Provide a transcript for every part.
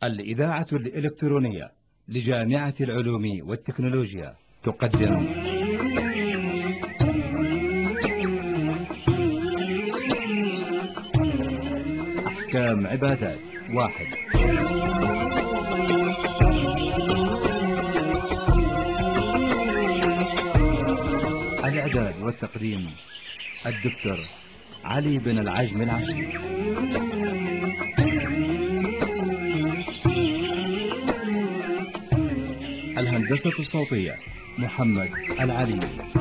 الإذاعة الإلكترونية لجامعة العلوم والتكنولوجيا تقدم أحكام عبادات واحد. الإعداد والتقديم الدكتور علي بن العجم العشري. الهندسة الصوتية محمد العلي.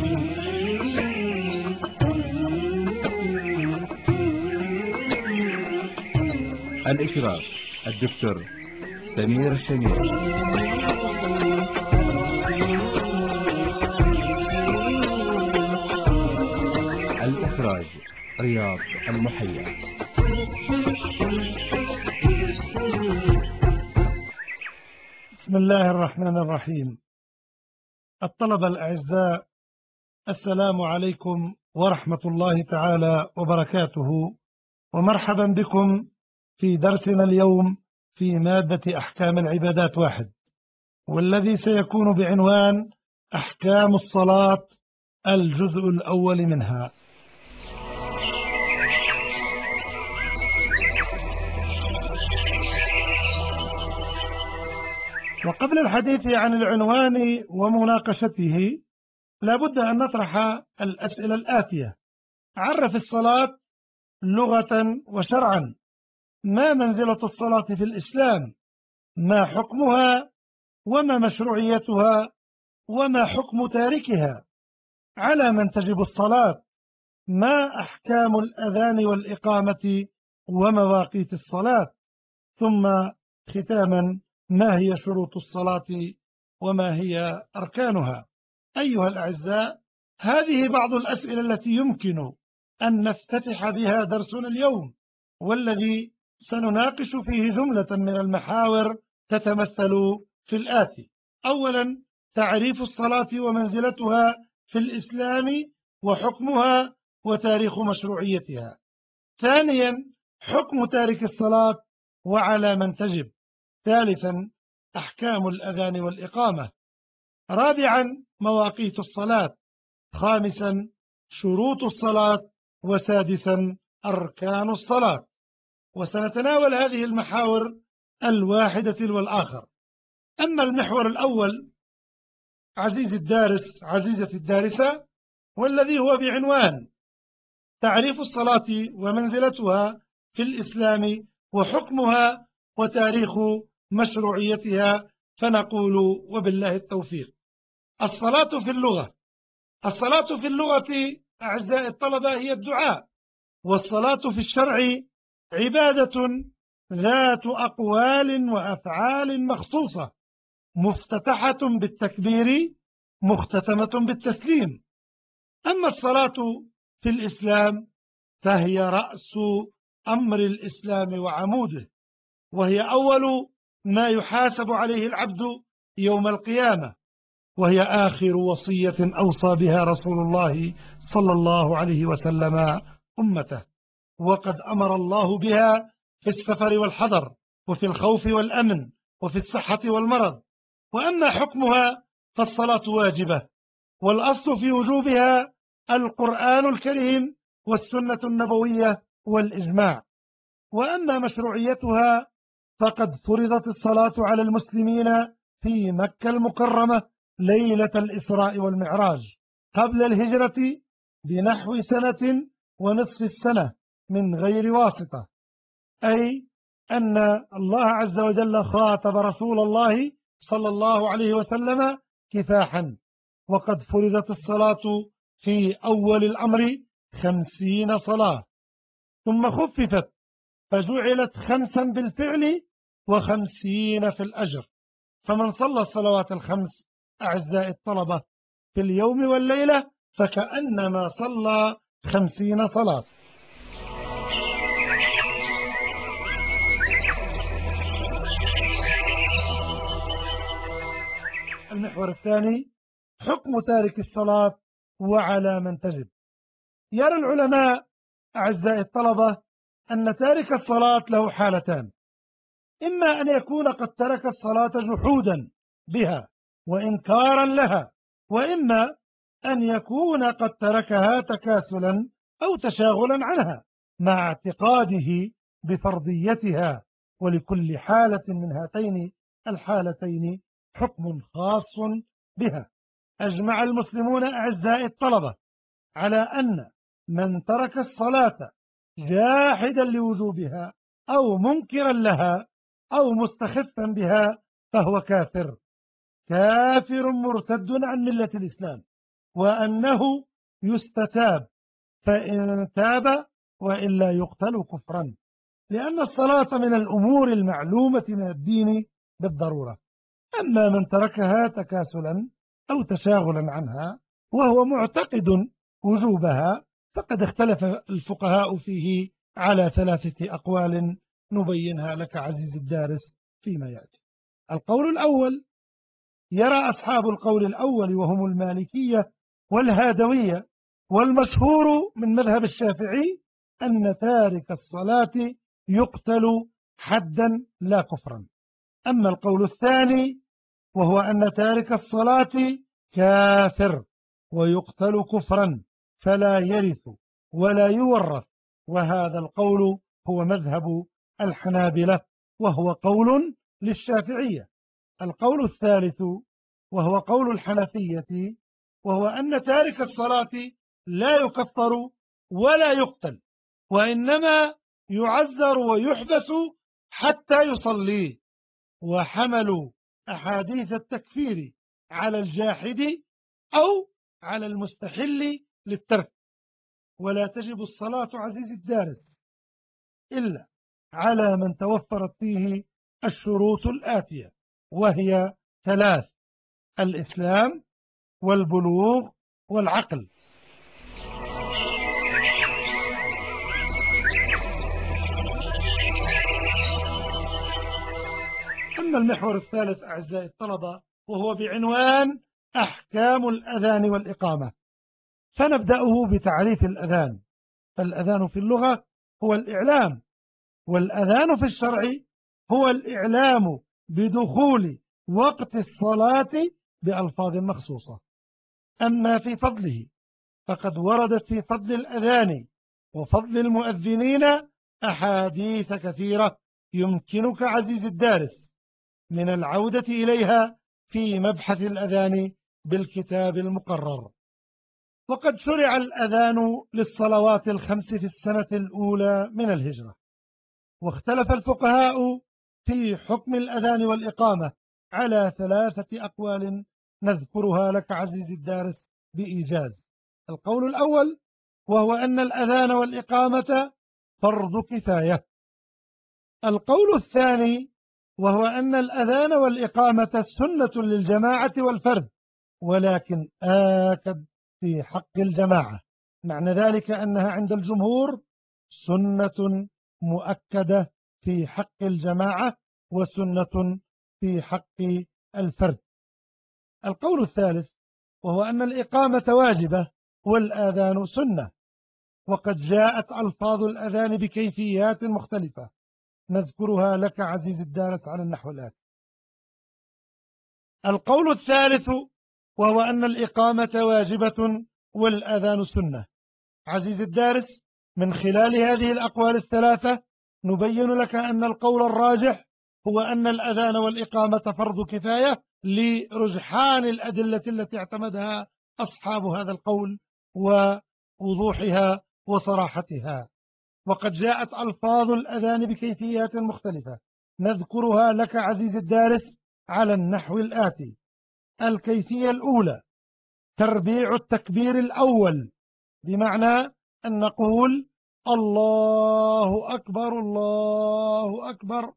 الإشراف الدكتور سمير الشمير. الإخراج رياض المحيا. بسم الله الرحمن الرحيم. الطلبة الأعزاء، السلام عليكم ورحمة الله تعالى وبركاته، ومرحبا بكم في درسنا اليوم في مادة أحكام العبادات واحد، والذي سيكون بعنوان أحكام الصلاة الجزء الأول منها. وقبل الحديث عن العنوان ومناقشته لابد أن نطرح الأسئلة الآتية: عرف الصلاة لغة وشرعا. ما منزلة الصلاة في الإسلام؟ ما حكمها وما مشروعيتها وما حكم تاركها؟ على من تجب الصلاة؟ ما أحكام الأذان والإقامة ومواقيت الصلاة؟ ثم ختاما، ما هي شروط الصلاة وما هي أركانها؟ أيها الأعزاء، هذه بعض الأسئلة التي يمكن أن نفتتح بها درسنا اليوم، والذي سنناقش فيه جملة من المحاور تتمثل في الآتي: أولا، تعريف الصلاة ومنزلتها في الإسلام وحكمها وتاريخ مشروعيتها. ثانيا، حكم تارك الصلاة وعلى من تجب. ثالثا، أحكام الأذان والإقامة. رابعا، مواقيت الصلاة. خامسا، شروط الصلاة. وسادسا، أركان الصلاة. وسنتناول هذه المحاور الواحدة والآخر. أما المحور الأول عزيزي الدارس، عزيزتي الدارسة، والذي هو بعنوان تعريف الصلاة ومنزلتها في الإسلام وحكمها وتاريخ مشروعيتها، فنقول وبالله التوفيق. الصلاة في اللغة. الصلاة في اللغة أعزائي الطلبة هي الدعاء، والصلاة في الشرع عبادة ذات أقوال وأفعال مخصوصة، مفتتحة بالتكبير مختتمة بالتسليم. أما الصلاة في الإسلام فهي رأس أمر الإسلام وعموده، وهي أول ما يحاسب عليه العبد يوم القيامة، وهي آخر وصية أوصى بها رسول الله صلى الله عليه وسلم أمته، وقد أمر الله بها في السفر والحضر، وفي الخوف والأمن، وفي الصحة والمرض. وأما حكمها فالصلاة واجبة، والأصل في وجوبها القرآن الكريم والسنة النبوية والإجماع. وأما مشروعيتها فقد فرضت الصلاة على المسلمين في مكة المكرمة ليلة الإسراء والمعراج قبل الهجرة بنحو سنة ونصف السنة من غير واسطة، أي أن الله عز وجل خاطب رسول الله صلى الله عليه وسلم كفاحا. وقد فرضت الصلاة في أول الأمر 50 صلاة، ثم خففت فجعلت 5 بالفعل و50 في الأجر. فمن صلى الصلوات الخمس أعزائي الطلبة في اليوم والليلة فكأنما صلى 50 صلاة. المحور الثاني، حكم تارك الصلاة وعلى من تجب. يرى العلماء أعزائي الطلبة أن تارك الصلاة له حالتان: إما أن يكون قد ترك الصلاة جحودا بها وإنكارا لها، وإما أن يكون قد تركها تكاسلا أو تشاغلا عنها مع اعتقاده بفرضيتها. ولكل حالة من هاتين الحالتين حكم خاص بها. أجمع المسلمون أعزائي الطلبة على أن من ترك الصلاة جاحدا لوجوبها أو منكرا لها أو مستخفا بها فهو كافر، كافر مرتد عن ملة الإسلام، وأنه يستتاب فإن تاب وإلا يقتل كفرا، لأن الصلاة من الأمور المعلومة من الدين بالضرورة. أما من تركها تكاسلا أو تشاغلا عنها وهو معتقد وجوبها فقد اختلف الفقهاء فيه على 3 أقوال نبينها لك عزيزي الدارس فيما يأتي. القول الأول: يرى أصحاب القول الأول وهم المالكية والهادوية والمشهور من مذهب الشافعي أن تارك الصلاة يقتل حدا لا كفرا. أما القول الثاني وهو أن تارك الصلاة كافر ويقتل كفرا فلا يرث ولا يورث، وهذا القول هو مذهب الحنابلة وهو قول للشافعية. القول الثالث وهو قول الحنفية، وهو أن تارك الصلاة لا يكفر ولا يقتل، وإنما يعزر ويحبس حتى يصلي. وحملوا أحاديث التكفير على الجاحد أو على المستحل للترك. ولا تجب الصلاة عزيزي الدارس إلا على من توفرت فيه الشروط الآتية، وهي 3: الإسلام والبلوغ والعقل. أما المحور الثالث أعزائي الطلبة وهو بعنوان أحكام الأذان والإقامة، فنبدأه بتعريف الأذان. فالأذان في اللغة هو الإعلام، والأذان في الشرع هو الإعلام بدخول وقت الصلاة بألفاظ مخصوصة. أما في فضله فقد وردت في فضل الأذان وفضل المؤذنين أحاديث كثيرة يمكنك عزيزي الدارس من العودة إليها في مبحث الأذان بالكتاب المقرر. وقد شرع الأذان للصلوات الخمس في السنة الأولى من الهجرة، واختلف الفقهاء في حكم الأذان والإقامة على 3 أقوال نذكرها لك عزيزي الدارس بإيجاز. القول الأول وهو أن الأذان والإقامة فرض كفاية. القول الثاني وهو أن الأذان والإقامة سنة للجماعة والفرد، ولكن آكد في حق الجماعة، معنى ذلك أنها عند الجمهور سنة مؤكدة في حق الجماعة وسنة في حق الفرد. القول الثالث وهو أن الإقامة واجبة والآذان سنة، وقد جاءت ألفاظ الأذان بكيفيات مختلفة نذكرها لك عزيزي الدارس على النحو الآتي. القول الثالث وهو أن الإقامة واجبة والأذان سنة. عزيزي الدارس، من خلال هذه الأقوال ال3 نبين لك أن القول الراجح هو أن الأذان والإقامة فرض كفاية لرجحان الأدلة التي اعتمدها أصحاب هذا القول ووضوحها وصراحتها. وقد جاءت ألفاظ الأذان بكيفيات مختلفة نذكرها لك عزيزي الدارس على النحو الآتي. الكيفية الأولى: تربيع التكبير الأول، بمعنى أن نقول الله أكبر الله أكبر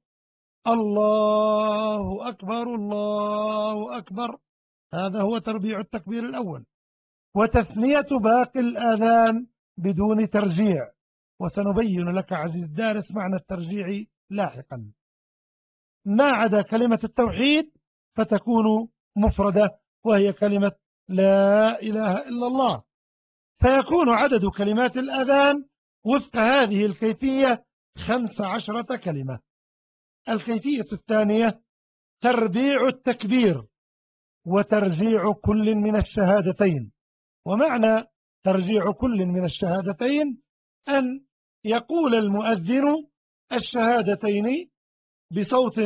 الله أكبر الله أكبر، هذا هو تربيع التكبير الأول. وتثنية باقي الآذان بدون ترجيع، وسنبين لك عزيز الدارس معنى الترجيع لاحقا. ما عدا كلمة التوحيد فتكون مفردة، وهي كلمة لا إله إلا الله، فيكون عدد كلمات الأذان وفق هذه الكيفية 15 كلمة. الكيفية الثانية تربيع التكبير وترجيع كل من الشهادتين. ومعنى ترجيع كل من الشهادتين أن يقول المؤذن الشهادتين بصوت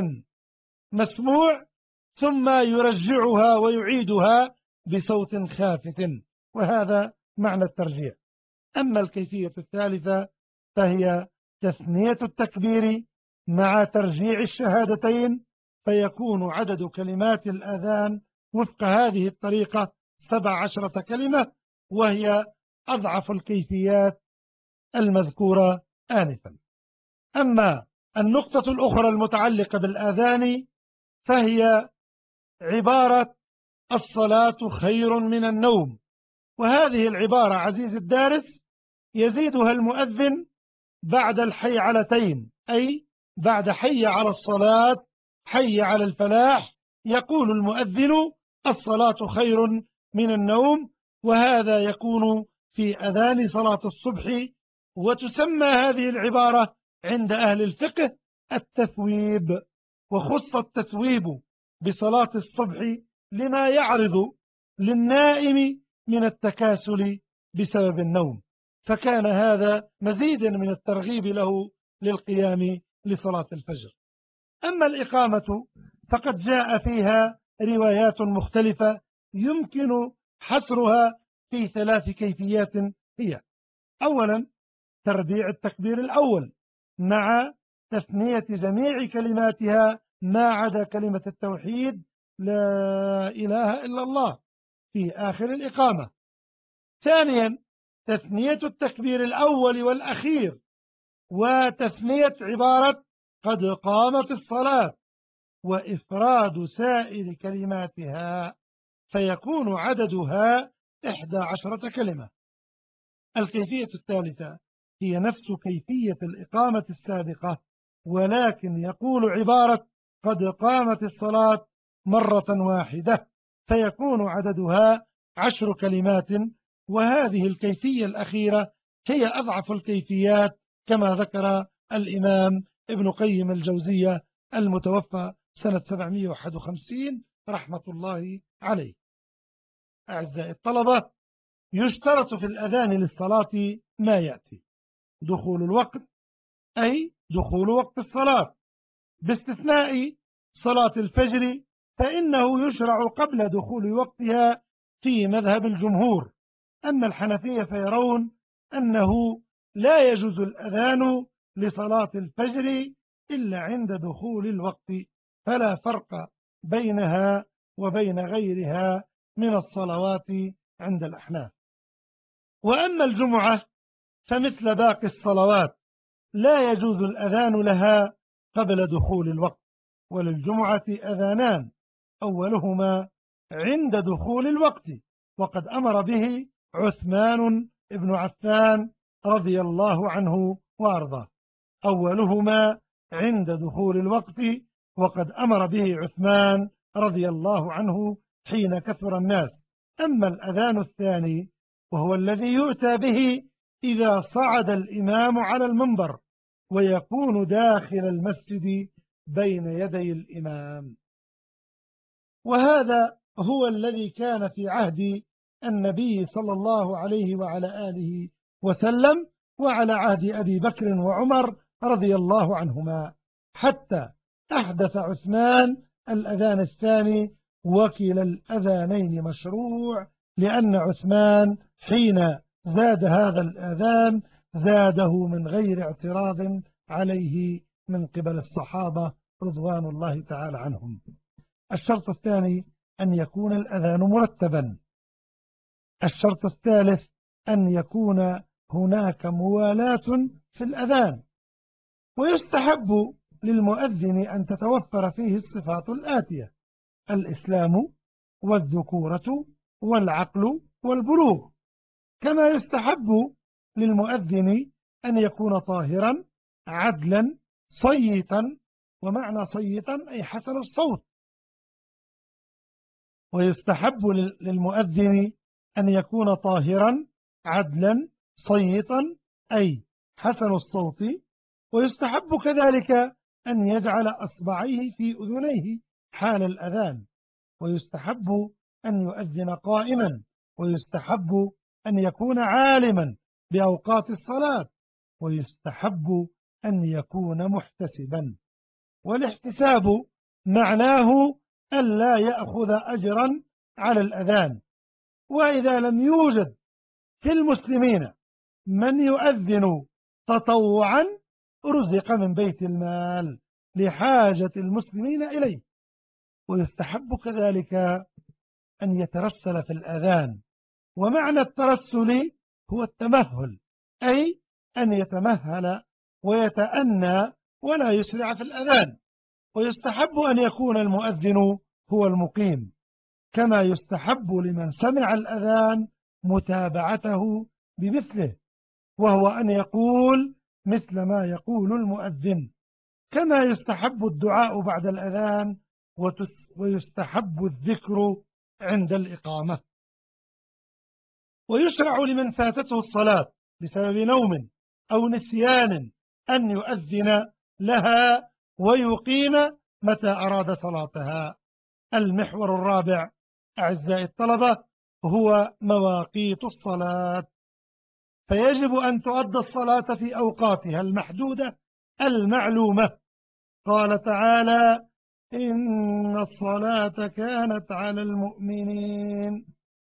مسموع ثم يرجعها ويعيدها بصوت خافت، وهذا معنى الترجيع. أما الكيفية الثالثة فهي تثنية التكبير مع ترجيع الشهادتين، فيكون عدد كلمات الأذان وفق هذه الطريقة 17 كلمة، وهي أضعف الكيفيات المذكورة آنفا. أما النقطة الأخرى المتعلقة بالآذان فهي عبارة الصلاة خير من النوم، وهذه العبارة عزيز الدارس يزيدها المؤذن بعد الحي علتين، أي بعد حي على الصلاة حي على الفلاح، يقول المؤذن الصلاة خير من النوم، وهذا يكون في أذان صلاة الصبح. وتسمى هذه العبارة عند أهل الفقه التثويب، وخص التثويب بصلاة الصبح لما يعرض للنائم من التكاسل بسبب النوم، فكان هذا مزيدا من الترغيب له للقيام لصلاة الفجر. أما الإقامة فقد جاء فيها روايات مختلفة يمكن حصرها في 3 كيفيات هي: أولا تربيع التكبير الأول مع تثنية جميع كلماتها ما عدا كلمة التوحيد لا إله إلا الله في آخر الإقامة. ثانيا تثنية التكبير الأول والأخير وتثنية عبارة قد قامت الصلاة وإفراد سائر كلماتها، فيكون عددها 11 كلمة. الكيفية الثالثة هي نفس كيفية الإقامة السابقة، ولكن يقول عبارة قد قامت الصلاة مرة واحدة، فيكون عددها 10 كلمات. وهذه الكيفية الأخيرة هي أضعف الكيفيات كما ذكر الإمام ابن قيم الجوزية المتوفى سنة 751 رحمة الله عليه. أعزائي الطلبة، يشترط في الأذان للصلاة ما يأتي: دخول الوقت، أي دخول وقت الصلاة، باستثناء صلاة الفجر فإنه يشرع قبل دخول وقتها في مذهب الجمهور. أما الحنفية فيرون أنه لا يجوز الأذان لصلاة الفجر إلا عند دخول الوقت، فلا فرق بينها وبين غيرها من الصلوات عند الأحناف. وأما الجمعة فمثل باقي الصلوات لا يجوز الأذان لها قبل دخول الوقت، وللجمعة أذانان: أولهما عند دخول الوقت وقد أمر به عثمان بن عفان رضي الله عنه وأرضاه، أولهما عند دخول الوقت وقد أمر به عثمان رضي الله عنه حين كثر الناس. أما الأذان الثاني وهو الذي يؤتى به إذا صعد الإمام على المنبر ويكون داخل المسجد بين يدي الإمام، وهذا هو الذي كان في عهد النبي صلى الله عليه وعلى آله وسلم وعلى عهد أبي بكر وعمر رضي الله عنهما، حتى أحدث عثمان الأذان الثاني، وكلا الأذانين مشروع، لأن عثمان حين زاد هذا الأذان زاده من غير اعتراض عليه من قبل الصحابة رضوان الله تعالى عنهم. الشرط الثاني أن يكون الأذان مرتبا. الشرط الثالث أن يكون هناك موالاة في الأذان، ويستحب للمؤذن أن تتوفر فيه الصفات الآتية: الإسلام والذكورة والعقل والبلوغ. كما يستحب للمؤذن أن يكون طاهرا عدلا صيتا، ومعنى صيتا أي حسن الصوت. ويستحب للمؤذن أن يكون طاهرا عدلا صيتا أي حسن الصوت. ويستحب كذلك أن يجعل أصبعيه في أذنيه حال الأذان، ويستحب أن يؤذن قائما، ويستحب أن يكون عالما بأوقات الصلاة، ويستحب أن يكون محتسبا. والاحتساب معناه ألا يأخذ أجرا على الأذان. وإذا لم يوجد في المسلمين من يؤذن تطوعا رزق من بيت المال لحاجة المسلمين إليه. ويستحب كذلك أن يترسل في الأذان، ومعنى الترسل هو التمهل، أي أن يتمهل ويتأنى ولا يسرع في الأذان. ويستحب أن يكون المؤذن هو المقيم، كما يستحب لمن سمع الأذان متابعته بمثله، وهو أن يقول مثل ما يقول المؤذن. كما يستحب الدعاء بعد الأذان، ويستحب الذكر عند الإقامة. ويشرع لمن فاتته الصلاة بسبب نوم أو نسيان أن يؤذن لها ويقيم متى أراد صلاتها. المحور الرابع أعزائي الطلبة هو مواقيت الصلاة. فيجب أن تؤدى الصلاة في أوقاتها المحدودة المعلومة. قال تعالى: إن الصلاة كانت على المؤمنين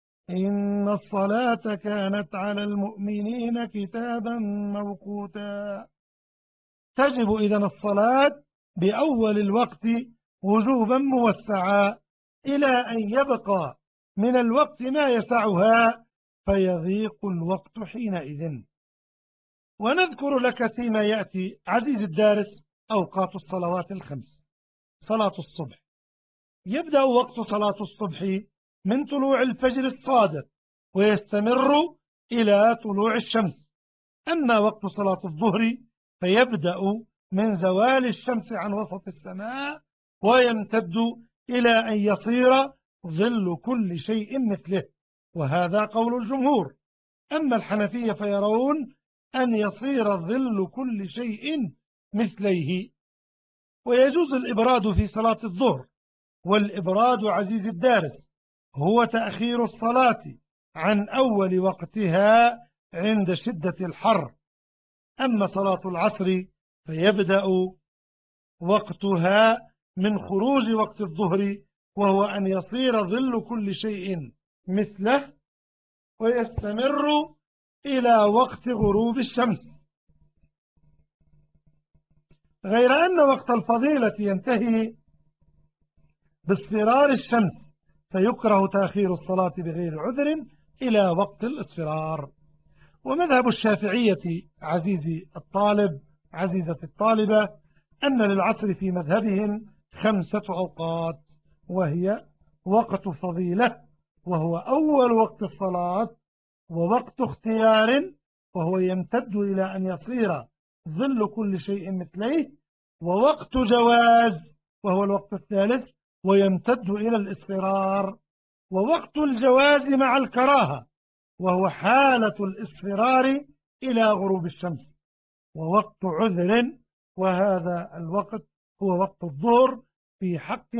كتابا موقوتا. تجب إذن الصلاة بأول الوقت وجوبا موسعا إلى أن يبقى من الوقت ما يسعها، فيضيق الوقت حينئذ. ونذكر لك فيما يأتي عزيزي الدارس أوقات الصلوات الخمس. صلاة الصبح: يبدأ وقت صلاة الصبح من طلوع الفجر الصادق ويستمر إلى طلوع الشمس. أما وقت صلاة الظهر فيبدأ من زوال الشمس عن وسط السماء ويمتد إلى أن يصير ظل كل شيء مثله، وهذا قول الجمهور. أما الحنفية فيرون أن يصير ظل كل شيء مثليه. ويجوز الإبراد في صلاة الظهر. والإبراد عزيزي الدارس هو تأخير الصلاة عن أول وقتها عند شدة الحر. أما صلاة العصر فيبدأ وقتها من خروج وقت الظهر، وهو أن يصير ظل كل شيء مثله، ويستمر إلى وقت غروب الشمس. غير أن وقت الفضيلة ينتهي باصفرار الشمس، فيكره تأخير الصلاة بغير عذر إلى وقت الإصفرار. ومذهب الشافعية عزيزي الطالب عزيزتي الطالبة أن للعصر في مذهبهم 5 أوقات، وهي وقت فضيلة وهو أول وقت الصلاة، ووقت اختيار وهو يمتد إلى أن يصير ظل كل شيء مثليه، ووقت جواز وهو الوقت الثالث ويمتد إلى الإصفرار، ووقت الجواز مع الكراهة وهو حالة الإصفرار إلى غروب الشمس، ووقت عذر وهذا الوقت هو وقت الظهر في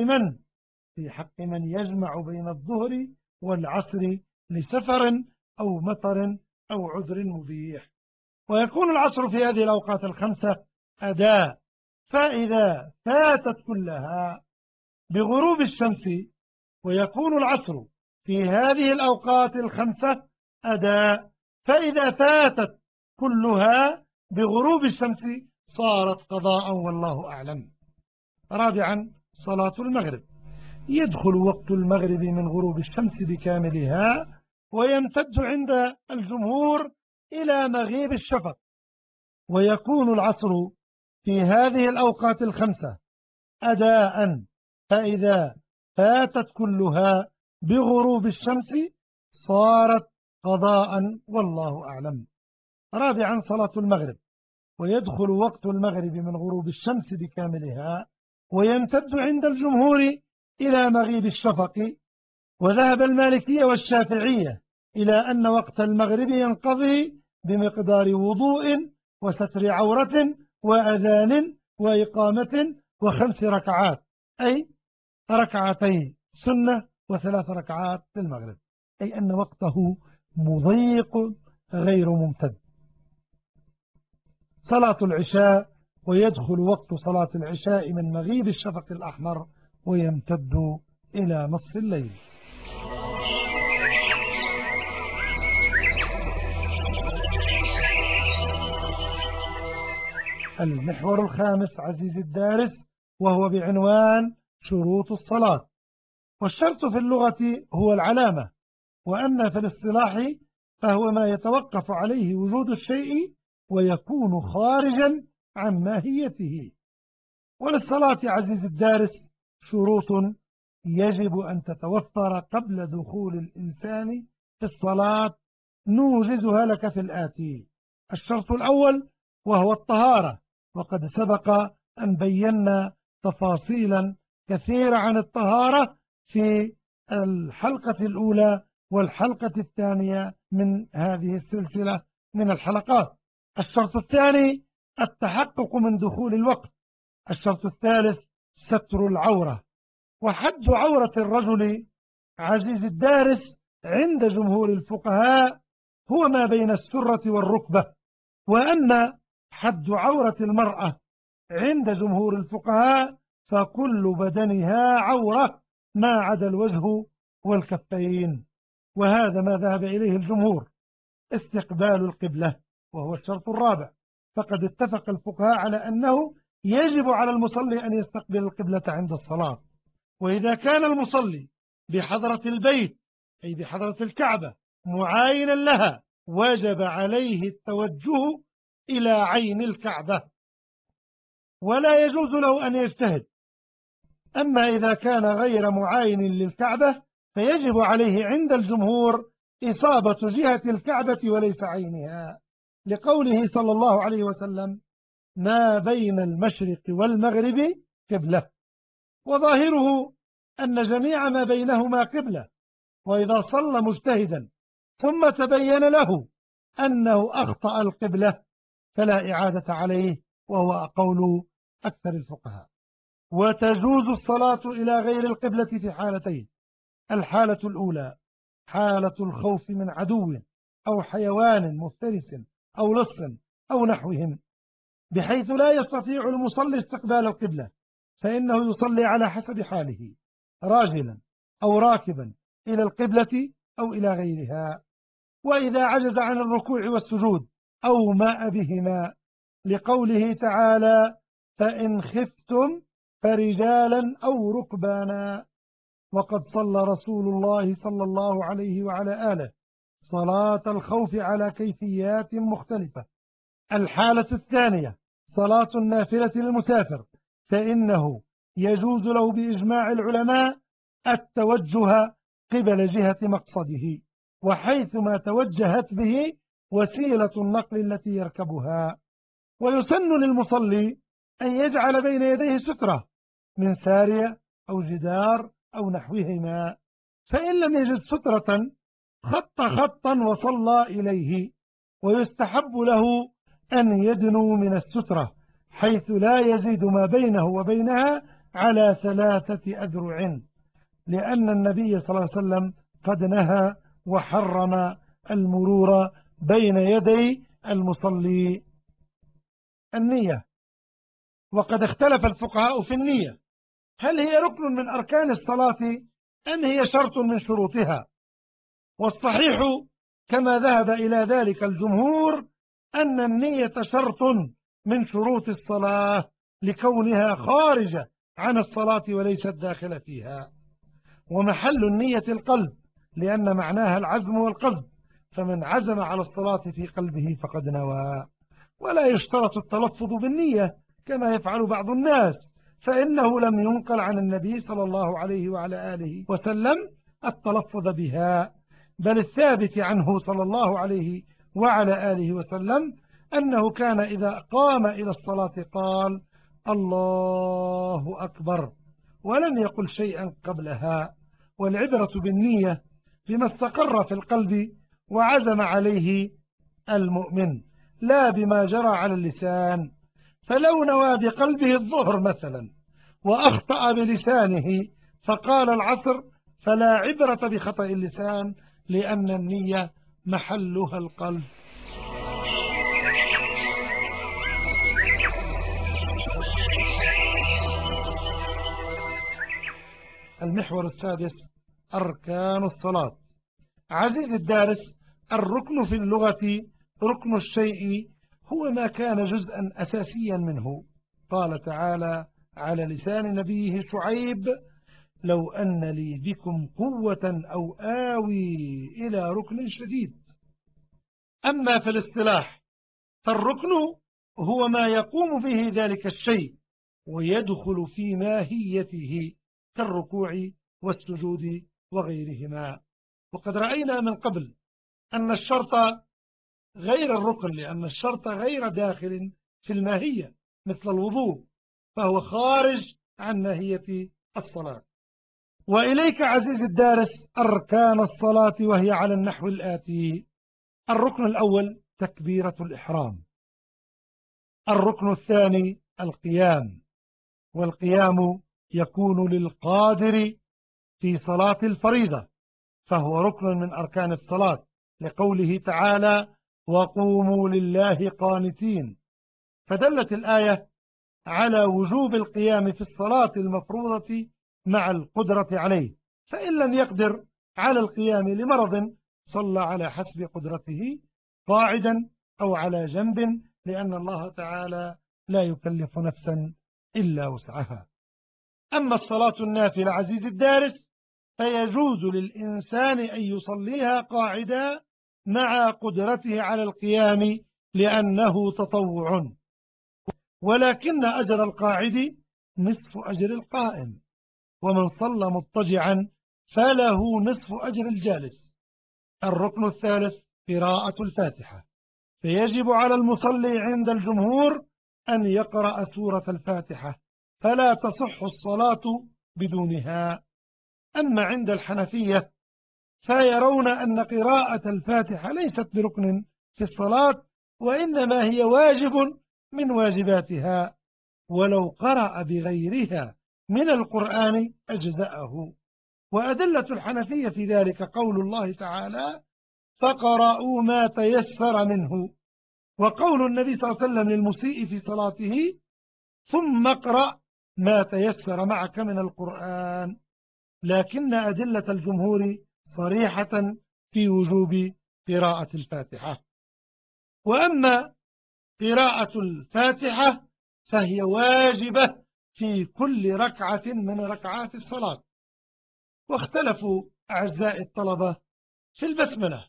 حق من يجمع بين الظهر والعصر لسفر أو مطر أو عذر مبيح. ويكون العصر في هذه الأوقات ال5 أداء، فإذا فاتت كلها بغروب الشمس، ويكون العصر في هذه الأوقات ال5 أداء، فإذا فاتت كلها بغروب الشمس صارت قضاء والله أعلم. رابعا صلاة المغرب: يدخل وقت المغرب من غروب الشمس بكاملها، ويمتد عند الجمهور إلى مغيب الشفق. ويكون العصر في هذه الأوقات ال5 أداء، فإذا فاتت كلها بغروب الشمس صارت قضاء والله أعلم. رابعا صلاة المغرب: ويدخل وقت المغرب من غروب الشمس بكاملها، ويمتد عند الجمهور إلى مغيب الشفق. وذهب المالكية والشافعية إلى أن وقت المغرب ينقضي بمقدار وضوء وستر عورة وأذان وإقامة و5 ركعات، أي ركعتي سنة و3 ركعات للمغرب، أي أن وقته مضيق غير ممتد. صلاة العشاء، ويدخل وقت صلاة العشاء من مغيب الشفق الأحمر ويمتد إلى نصف الليل. المحور الخامس عزيزي الدارس، وهو بعنوان شروط الصلاة. والشرط في اللغة هو العلامة، وأما في الاصطلاح فهو ما يتوقف عليه وجود الشيء ويكون خارجا عن ماهيته. وللصلاة عزيزي الدارس شروط يجب أن تتوفر قبل دخول الإنسان في الصلاة، نوجزها لك في الآتي. الشرط الأول وهو الطهارة، وقد سبق أن بينا تفاصيلا كثيرة عن الطهارة في الحلقة الأولى والحلقة الثانية من هذه السلسلة من الحلقات. الشرط الثاني التحقق من دخول الوقت. الشرط الثالث ستر العورة. وحد عورة الرجل عزيز الدارس عند جمهور الفقهاء هو ما بين السرة والركبة، وأن حد عورة المرأة عند جمهور الفقهاء فكل بدنها عورة ما عدا الوجه والكفين، وهذا ما ذهب إليه الجمهور. استقبال القبلة وهو الشرط الرابع، فقد اتفق الفقهاء على أنه يجب على المصلي أن يستقبل القبلة عند الصلاة. وإذا كان المصلي بحضرة البيت أي بحضرة الكعبة معاينا لها وجب عليه التوجه إلى عين الكعبة، ولا يجوز له أن يجتهد. أما إذا كان غير معاين للكعبة فيجب عليه عند الجمهور إصابة جهة الكعبة وليس عينها، لقوله صلى الله عليه وسلم: ما بين المشرق والمغرب قبلة. وظاهره أن جميع ما بينهما قبلة، وإذا صلى مجتهدا ثم تبين له أنه أخطأ القبلة فلا إعادة عليه، وهو قول أكثر الفقهاء. وتجوز الصلاة إلى غير القبلة في حالتين: الحالة الأولى حالة الخوف من عدو أو حيوان مفترس أو لص أو نحوهم، بحيث لا يستطيع المصلي استقبال القبلة، فإنه يصلي على حسب حاله راجلا أو راكبا إلى القبلة أو إلى غيرها. وإذا عجز عن الركوع والسجود أو ماء بهما، لقوله تعالى: فإن خفتم فرجالا أو ركبانا. وقد صلى رسول الله صلى الله عليه وعلى آله صلاة الخوف على كيفيات مختلفة. الحالة الثانية صلاة النافلة للمسافر، فإنه يجوز له بإجماع العلماء التوجه قبل جهة مقصده، وحيثما توجهت به وسيلة النقل التي يركبها. ويسن للمصلي أن يجعل بين يديه سترة من سارية أو جدار أو نحوهما، فإن لم يجد سترة خط خطا وصلى إليه. ويستحب له أن يدنو من السترة حيث لا يزيد ما بينه وبينها على 3 أذرع، لأن النبي صلى الله عليه وسلم قد نهى وحرم المرور بين يدي المصلي. النية، وقد اختلف الفقهاء في النية، هل هي ركن من أركان الصلاة أم هي شرط من شروطها؟ والصحيح كما ذهب إلى ذلك الجمهور أن النية شرط من شروط الصلاة، لكونها خارجة عن الصلاة وليست داخلة فيها. ومحل النية القلب، لأن معناها العزم والقصد، فمن عزم على الصلاة في قلبه فقد نوى. ولا يشترط التلفظ بالنية كما يفعل بعض الناس، فإنه لم ينقل عن النبي صلى الله عليه وعلى آله وسلم التلفظ بها، بل الثابت عنه صلى الله عليه وعلى آله وسلم أنه كان إذا قام إلى الصلاة قال: الله أكبر، ولم يقل شيئا قبلها. والعبرة بالنية بما استقر في القلب وعزم عليه المؤمن، لا بما جرى على اللسان. فلو نوى بقلبه الظهر مثلا وأخطأ بلسانه فقال العصر، فلا عبرة بخطأ اللسان، لأن النية محلها القلب. المحور السادس: أركان الصلاة. عزيز الدارس، الركن في اللغة ركن الشيء هو ما كان جزءا أساسيا منه. قال تعالى على لسان نبيه شعيب: لو أن لي بكم قوة أو آوي إلى ركن شديد. أما في الاصطلاح فالركن هو ما يقوم به ذلك الشيء ويدخل في ماهيته كالركوع والسجود وغيرهما. وقد رأينا من قبل أن الشرط غير الركن، لأن الشرط غير داخل في الماهية، مثل الوضوء فهو خارج عن ماهية الصلاة. وإليك عزيزي الدارس أركان الصلاة، وهي على النحو الآتي: الركن الأول تكبيرة الإحرام، الركن الثاني القيام، والقيام يكون للقادر في صلاة الفريضة فهو ركن من أركان الصلاة، لقوله تعالى: وقوموا لله قانتين. فدلت الآية على وجوب القيام في الصلاة المفروضة مع القدرة عليه، فإن لم يقدر على القيام لمرض صلى على حسب قدرته قاعدا أو على جنب، لأن الله تعالى لا يكلف نفسا إلا وسعها. أما الصلاة النافلة عزيزي الدارس فيجوز للإنسان أن يصليها قاعدا مع قدرته على القيام لأنه تطوع، ولكن أجر القاعد نصف أجر القائم، ومن صلى مضطجعا فله نصف أجر الجالس. الركن الثالث قراءة الفاتحة، فيجب على المصلي عند الجمهور أن يقرأ سورة الفاتحة، فلا تصح الصلاة بدونها. أما عند الحنفية فيرون أن قراءة الفاتحة ليست بركن في الصلاة، وإنما هي واجب من واجباتها، ولو قرأ بغيرها من القرآن أجزأه. وأدلة الحنفية في ذلك قول الله تعالى: فقرأوا ما تيسر منه، وقول النبي صلى الله عليه وسلم للمسيء في صلاته: ثم اقرأ ما تيسر معك من القرآن. لكن أدلة الجمهور صريحة في وجوب قراءة الفاتحة. وأما قراءة الفاتحة فهي واجبة في كل ركعة من ركعات الصلاة. واختلفوا أعزائي الطلبة في البسملة،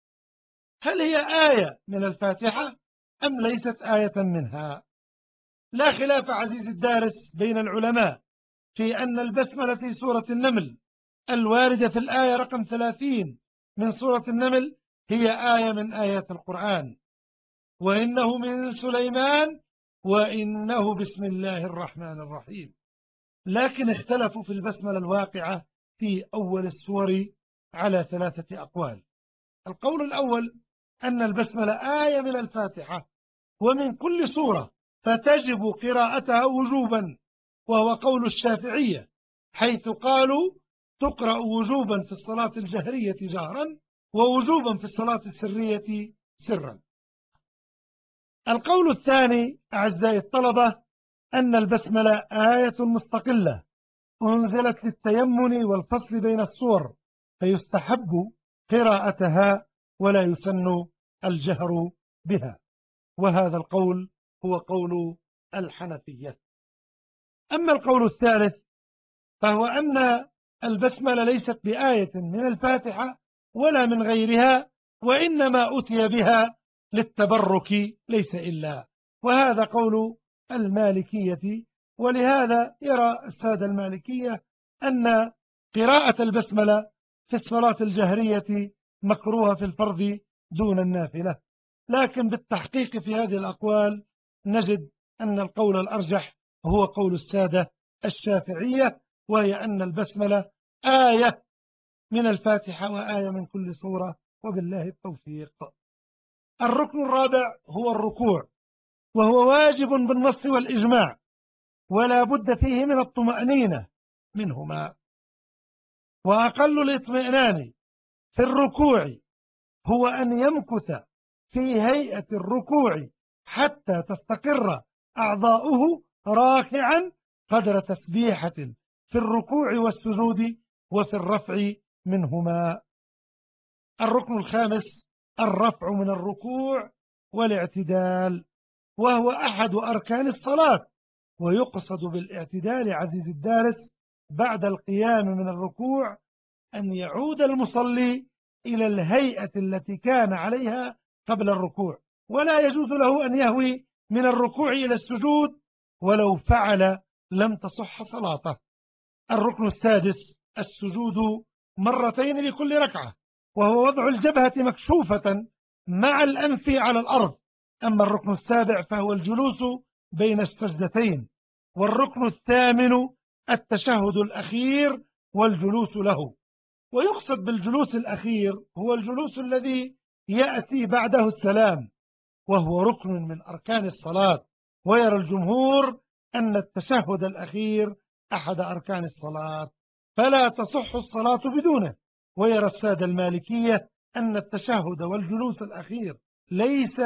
هل هي آية من الفاتحة أم ليست آية منها؟ لا خلاف عزيزي الدارس بين العلماء في أن البسملة في سورة النمل الواردة في الآية رقم 30 من سورة النمل هي آية من آيات القرآن، وإنه من سليمان وإنه بسم الله الرحمن الرحيم. لكن اختلفوا في البسملة الواقعة في أول السور على 3 أقوال. القول الأول أن البسملة آية من الفاتحة ومن كل سورة، فتجب قراءتها وجوبا، وهو قول الشافعية، حيث قالوا تقرأ وجوبا في الصلاة الجهرية جهرا ووجوبا في الصلاة السرية سرا. القول الثاني أعزائي الطلبة أن البسملة آية مستقلة أنزلت للتيمن والفصل بين السور، فيستحب قراءتها ولا يسن الجهر بها، وهذا القول هو قول الحنفية. أما القول الثالث فهو أن البسملة ليست بآية من الفاتحة ولا من غيرها، وإنما أتي بها للتبرك ليس إلا، وهذا قول المالكية. ولهذا يرى السادة المالكية أن قراءة البسملة في الصلاة الجهرية مكروهة في الفرض دون النافلة. لكن بالتحقيق في هذه الأقوال نجد أن القول الأرجح هو قول السادة الشافعية، وهي أن البسملة آية من الفاتحة وآية من كل سورة، وبالله التوفيق. الركن الرابع هو الركوع، وهو واجب بالنص والإجماع، ولا بد فيه من الطمأنينة منهما. وأقل الاطمئنان في الركوع هو أن يمكث في هيئة الركوع حتى تستقر أعضاؤه راكعا قدر تسبيحة في الركوع والسجود وفي الرفع منهما. الركن الخامس الرفع من الركوع والاعتدال، وهو أحد أركان الصلاة، ويقصد بالاعتدال عزيز الدارس بعد القيام من الركوع أن يعود المصلي إلى الهيئة التي كان عليها قبل الركوع، ولا يجوز له أن يهوي من الركوع إلى السجود، ولو فعل لم تصح صلاته. الركن السادس السجود مرتين لكل ركعة، وهو وضع الجبهة مكشوفة مع الأنف على الأرض. أما الركن السابع فهو الجلوس بين السجدتين. والركن الثامن التشهد الأخير والجلوس له. ويقصد بالجلوس الأخير هو الجلوس الذي يأتي بعده السلام، وهو ركن من أركان الصلاة. ويرى الجمهور أن التشهد الأخير أحد أركان الصلاة، فلا تصح الصلاة بدونه. ويرى السادة المالكية أن التشهد والجلوس الأخير ليس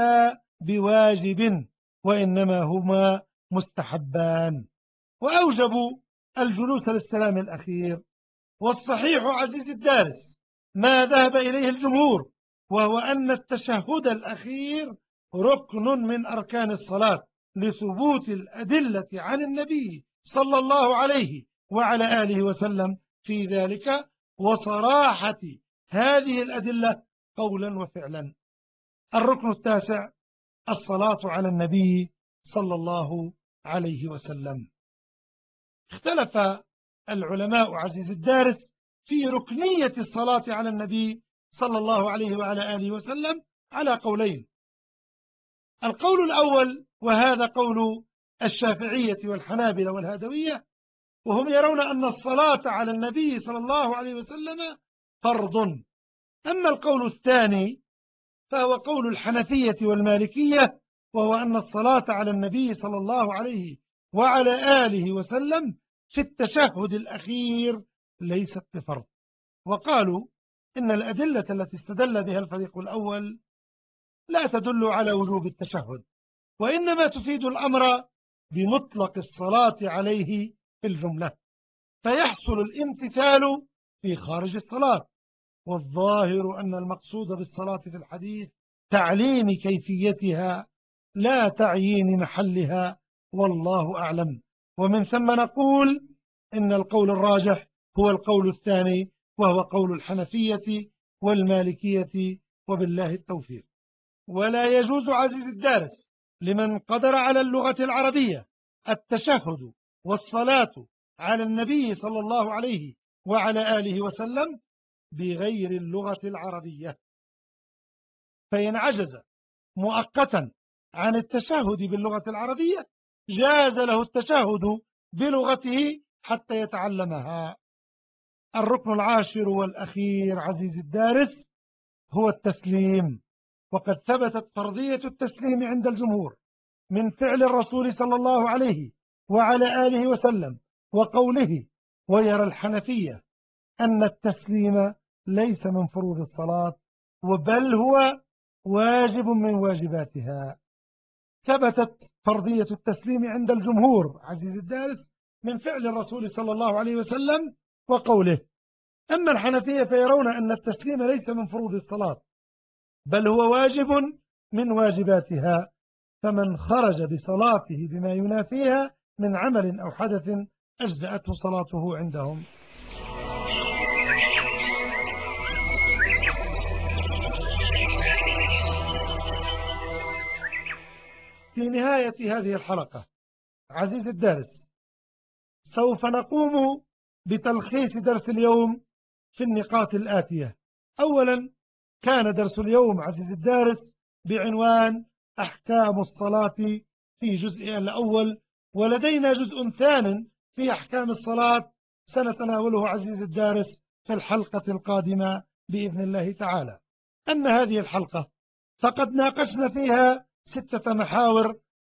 بواجب، وإنما هما مستحبان. وأوجبوا الجلوس للسلام الأخير. والصحيح عزيز الدارس ما ذهب إليه الجمهور، وهو أن التشهد الأخير ركن من أركان الصلاة، لثبوت الأدلة عن النبي صلى الله عليه وعلى آله وسلم في ذلك، وصراحة هذه الأدلة قولا وفعلا. الركن التاسع الصلاة على النبي صلى الله عليه وسلم. اختلف العلماء عزيز الدارس في ركنية الصلاة على النبي صلى الله عليه وعلى آله وسلم على قولين. القول الأول، وهذا قول الشافعية والحنابلة والهادوية، وهم يرون أن الصلاة على النبي صلى الله عليه وسلم فرض. أما القول الثاني فهو قول الحنفية والمالكية، وهو أن الصلاة على النبي صلى الله عليه وعلى آله وسلم في التشهد الأخير ليست بفرض. وقالوا إن الأدلة التي استدل بها الفريق الأول لا تدل على وجوب التشهد، وإنما تفيد الأمر بمطلق الصلاة عليه في الجملة، فيحصل الامتثال في خارج الصلاة. والظاهر أن المقصود بالصلاة في الحديث تعليم كيفيتها لا تعيين محلها، والله أعلم. ومن ثم نقول إن القول الراجح هو القول الثاني، وهو قول الحنفية والمالكية، وبالله التوفيق. ولا يجوز عزيز الدارس لمن قدر على اللغة العربية التشهد والصلاة على النبي صلى الله عليه وعلى آله وسلم بغير اللغة العربية، فإن عجز مؤقتا عن التشهد باللغة العربية جاز له التشهد بلغته حتى يتعلمها. الركن العاشر والأخير عزيز الدارس هو التسليم. وقد ثبتت فرضية التسليم عند الجمهور من فعل الرسول صلى الله عليه وعلى آله وسلم وقوله. ويرى الحنفية أن التسليم ليس من فروض الصلاة، بل هو واجب من واجباتها. ثبتت فرضية التسليم عند الجمهور عزيز الدارس من فعل الرسول صلى الله عليه وسلم وقوله. أما الحنفية فيرون أن التسليم ليس من فروض الصلاة، بل هو واجب من واجباتها، فمن خرج بصلاته بما ينافيها من عمل أو حدث أجزأته صلاته عندهم. في نهاية هذه الحلقة عزيز الدارس سوف نقوم بتلخيص درس اليوم في النقاط الآتية. أولا، كان درس اليوم عزيز الدارس بعنوان أحكام الصلاة في جزء الأول، ولدينا جزء ثان في أحكام الصلاة سنتناوله عزيز الدارس في الحلقة القادمة بإذن الله تعالى. أما هذه الحلقة فقد ناقشنا فيها 6 محاور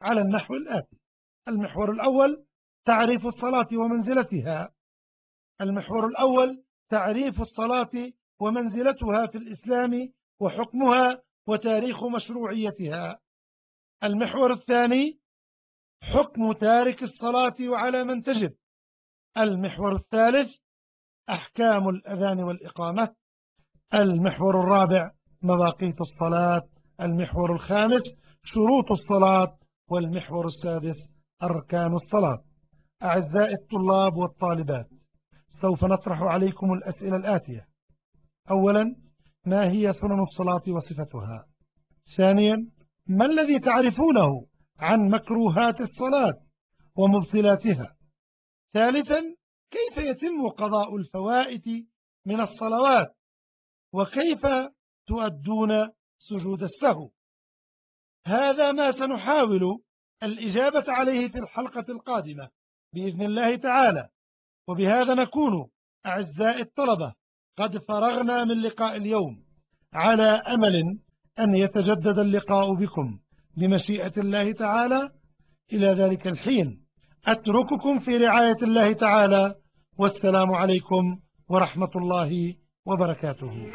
على النحو الآتي: المحور الأول تعريف الصلاة ومنزلتها. المحور الأول تعريف الصلاة ومنزلتها في الإسلام وحكمها وتاريخ مشروعيتها. المحور الثاني حكم تارك الصلاة وعلى من تجب. المحور الثالث أحكام الأذان والإقامة. المحور الرابع مواقيت الصلاة. المحور الخامس شروط الصلاة. والمحور السادس أركان الصلاة. أعزائي الطلاب والطالبات، سوف نطرح عليكم الأسئلة الآتية: أولا، ما هي سنن الصلاة وصفتها؟ ثانيا، ما الذي تعرفونه عن مكروهات الصلاة ومبطلاتها؟ ثالثا، كيف يتم قضاء الفوائت من الصلوات؟ وكيف تؤدون سجود السهو؟ هذا ما سنحاول الإجابة عليه في الحلقة القادمة بإذن الله تعالى. وبهذا نكون أعزائي الطلبة قد فرغنا من لقاء اليوم، على أمل أن يتجدد اللقاء بكم بمشيئة الله تعالى. إلى ذلك الحين أترككم في رعاية الله تعالى، والسلام عليكم ورحمة الله وبركاته.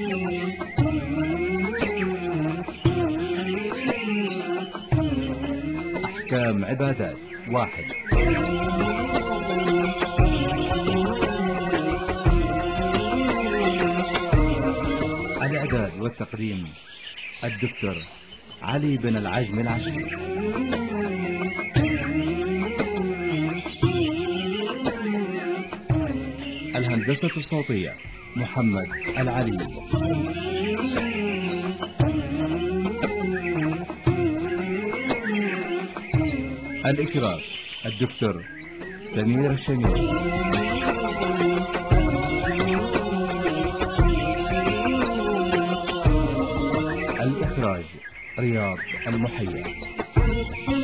أحكام عبادات. 1. الإعداد والتقديم الدكتور علي بن العجم العشري. الهندسة الصوتية محمد العلي. الإشراف الدكتور سمير الشمير. الإخراج رياض المحيا.